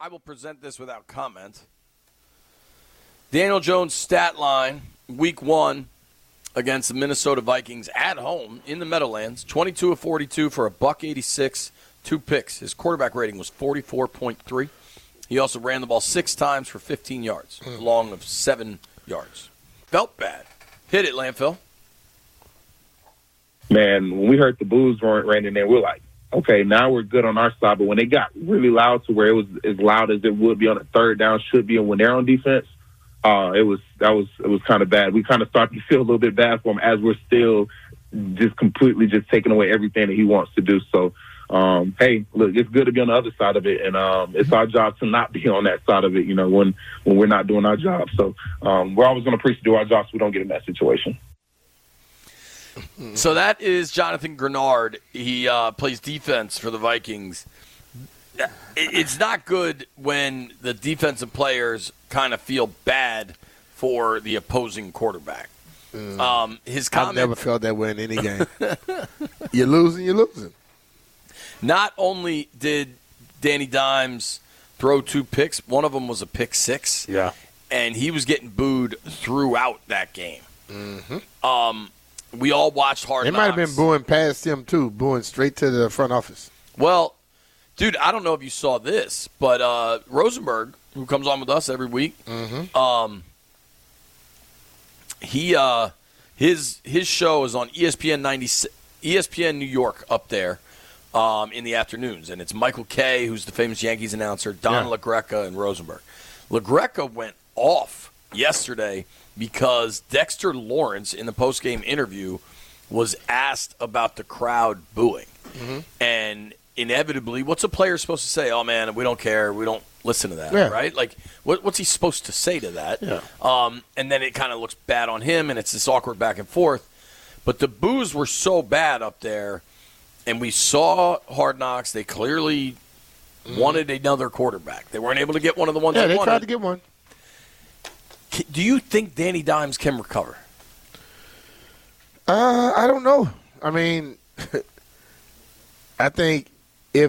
I will present this without comment. Daniel Jones' stat line, week 1 against the Minnesota Vikings at home in the Meadowlands, 22 of 42 for $186, 2 picks. His quarterback rating was 44.3. He also ran the ball 6 times for 15 yards, long of 7 yards. Felt bad. Hit it, Landfill. Man, when we heard the boos ran in there, we're like, okay, now we're good on our side. But when they got really loud to where it was as loud as it would be on a third down, should be, and when they're on defense, it was kind of bad. We kind of started to feel a little bit bad for him as we're still just completely just taking away everything that he wants to do. So, hey, look, it's good to be on the other side of it, and it's our job to not be on that side of it, you know, when we're not doing our job. So we're always going to preach to do our job so we don't get in that situation. So that is Jonathan Grenard. He plays defense for the Vikings. It's not good when the defensive players kind of feel bad for the opposing quarterback. His comment, I've never felt that way in any game. You're losing. Not only did Danny Dimes throw 2 picks, one of them was a pick 6. Yeah. And he was getting booed throughout that game. Mm-hmm. We all watched Hard Knocks. They might have been booing past him, too, booing straight to the front office. Well, dude, I don't know if you saw this, but Rosenberg, who comes on with us every week, his show is on ESPN New York up there in the afternoons, and it's Michael Kay, who's the famous Yankees announcer, Don LaGreca, and Rosenberg. LaGreca went off yesterday because Dexter Lawrence, in the postgame interview, was asked about the crowd booing. And inevitably, what's a player supposed to say? Oh, man, we don't care. We don't listen to that, right? Like, what's he supposed to say to that? And then it kind of looks bad on him, and it's this awkward back and forth. But the boos were so bad up there, and we saw Hard Knocks. They clearly wanted another quarterback. They weren't able to get one of the ones they wanted. Yeah, they tried to get one. Do you think Danny Dimes can recover? I don't know. I mean, I think he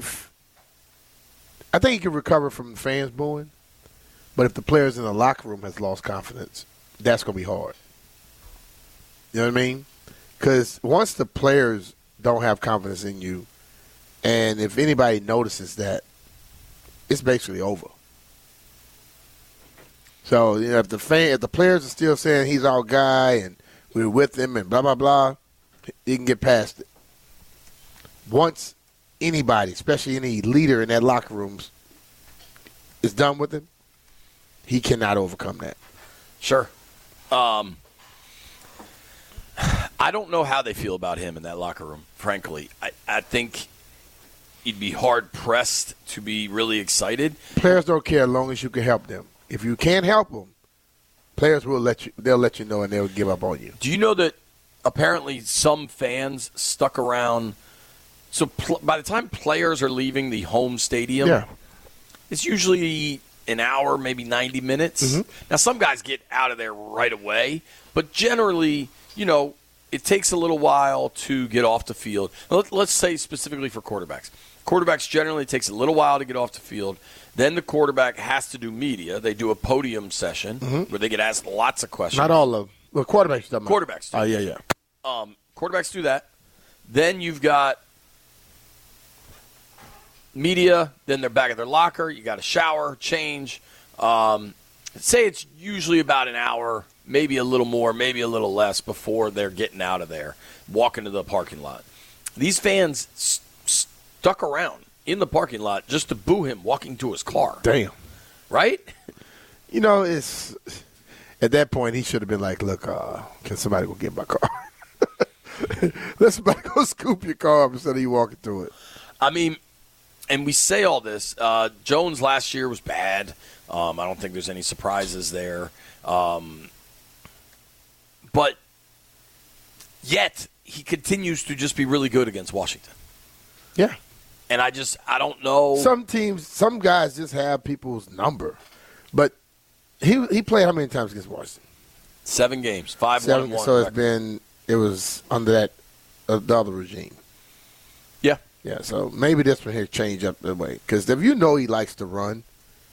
can recover from the fans booing, but if the players in the locker room has lost confidence, that's going to be hard. You know what I mean? Because once the players don't have confidence in you, and if anybody notices that, it's basically over. So, you know, if the players are still saying he's our guy and we're with him and blah, blah, blah, you can get past it. Once anybody, especially any leader in that locker room, is done with him, he cannot overcome that. Sure. I don't know how they feel about him in that locker room, frankly. I think he'd be hard-pressed to be really excited. Players don't care as long as you can help them. If you can't help them, players will they'll let you know and they'll give up on you. Do you know that apparently some fans stuck around? So by the time players are leaving the home stadium, it's usually an hour, maybe 90 minutes. Now, some guys get out of there right away, but generally, you know, it takes a little while to get off the field. Let's say specifically for quarterbacks. Quarterbacks generally takes a little while to get off the field. Then the quarterback has to do media. They do a podium session where they get asked lots of questions. Not all of them. Well, quarterbacks do. Quarterbacks do. Oh, yeah. Quarterbacks do that. Then you've got media. Then they're back at their locker. You got to shower, change. Say it's usually about an hour, maybe a little more, maybe a little less before they're getting out of there, walking to the parking lot. These fans stuck around in the parking lot just to boo him walking to his car. Damn. Right? You know, it's at that point he should have been like, look, can somebody go get my car? Let somebody go scoop your car up instead of you walking through it. I mean, and we say all this. Jones last year was bad. I don't think there's any surprises there. But yet he continues to just be really good against Washington. Yeah. And I don't know. Some teams, some guys just have people's number. But he played how many times against Washington? 7 games, 5-1-1. So it was under that the other regime. Yeah. Yeah, so maybe this one here change up the way. Because if you know he likes to run,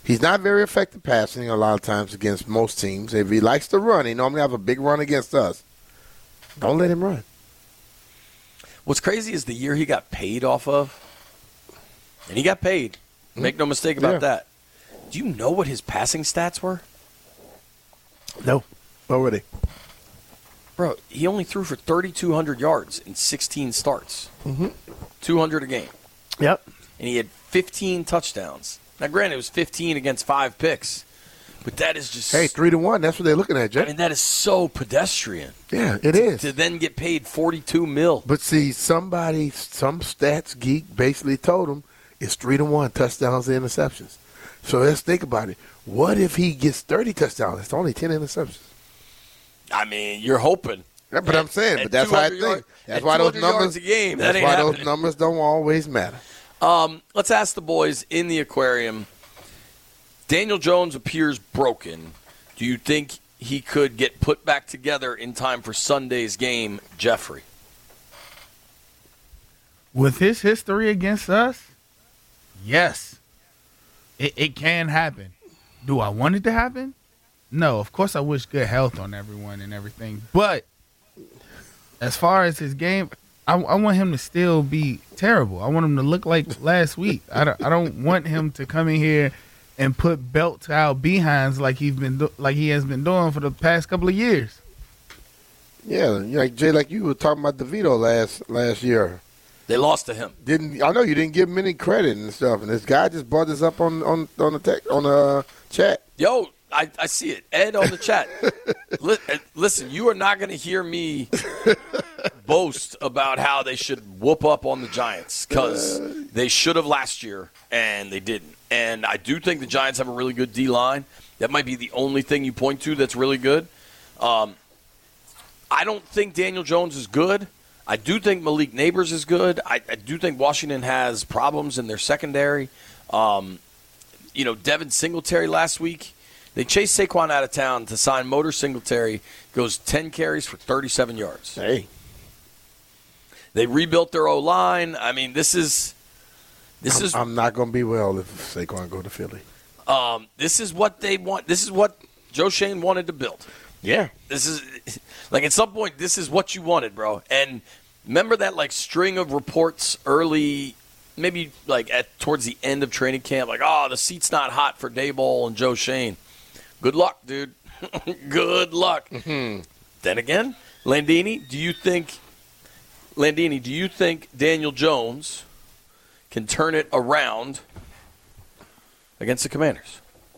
He's not very effective passing a lot of times against most teams. If he likes to run, he normally have a big run against us. Don't let him run. What's crazy is the year he got paid off of, and he got paid. Make no mistake about that. Do you know what his passing stats were? No. What were they? Bro, he only threw for 3,200 yards in 16 starts. 200 a game. Yep. And he had 15 touchdowns. Now, granted, it was 15 against 5 picks, but that is just... Hey, 3-1, that's what they're looking at, Jay. I mean, that is so pedestrian. Yeah, it is. To then get paid $42 million. But see, some stats geek basically told him it's 3-1 touchdowns and interceptions. So let's think about it. What if he gets 30 touchdowns? It's only 10 interceptions. I mean, you're hoping. Yeah, but I'm saying, but that's why I think. That's why those numbers. A game, that's why those numbers don't always matter. Let's ask the boys in the aquarium. Daniel Jones appears broken. Do you think he could get put back together in time for Sunday's game, Jeffrey? With his history against us, yes. It can happen. Do I want it to happen? No. Of course I wish good health on everyone and everything. But as far as his game, I want him to still be terrible. I want him to look like last week. I don't want him to come in here and put belts out behinds like he has been doing for the past couple of years. Yeah, like Jay, like you were talking about DeVito last year. They lost to him. I know you didn't give him any credit and stuff, and this guy just brought this up on the chat. Yo, I see it. Ed on the chat. Listen, you are not going to hear me boast about how they should whoop up on the Giants because they should have last year and they didn't. And I do think the Giants have a really good D-line. That might be the only thing you point to that's really good. I don't think Daniel Jones is good. I do think Malik Neighbors is good. I do think Washington has problems in their secondary. Devin Singletary last week, they chased Saquon out of town to sign Motor Singletary. Goes 10 carries for 37 yards. Hey. They rebuilt their O-line. I mean, this is. I'm not going to be well if Saquon go to Philly. This is what they want. This is what Joe Shane wanted to build. Yeah. This is like at some point this is what you wanted, bro. And remember that like string of reports early, maybe like towards the end of training camp, like, oh, the seat's not hot for Daboll and Joe Shane. Good luck, dude. Good luck. Mm-hmm. Then again, Landini, do you think Daniel Jones can turn it around against the Commanders?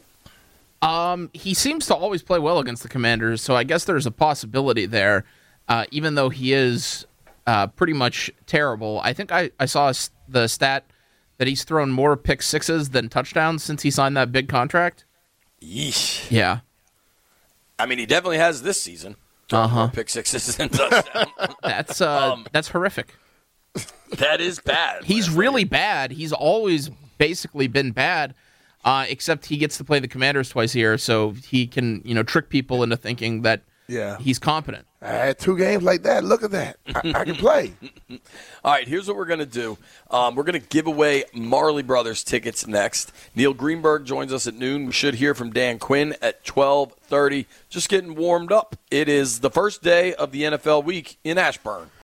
He seems to always play well against the Commanders, so I guess there's a possibility there, even though he is pretty much terrible. I think I saw the stat that he's thrown more pick sixes than touchdowns since he signed that big contract. Yeesh. Yeah. I mean, he definitely has this season. More pick sixes than touchdowns. That's horrific. That is bad. He's really bad. He's always basically been bad. Except he gets to play the Commanders twice a year, so he can, trick people into thinking that he's competent. I had 2 games like that. Look at that. I can play. All right, here's what we're going to do. We're going to give away Marley Brothers tickets next. Neil Greenberg joins us at noon. We should hear from Dan Quinn at 12:30. Just getting warmed up. It is the first day of the NFL week in Ashburn.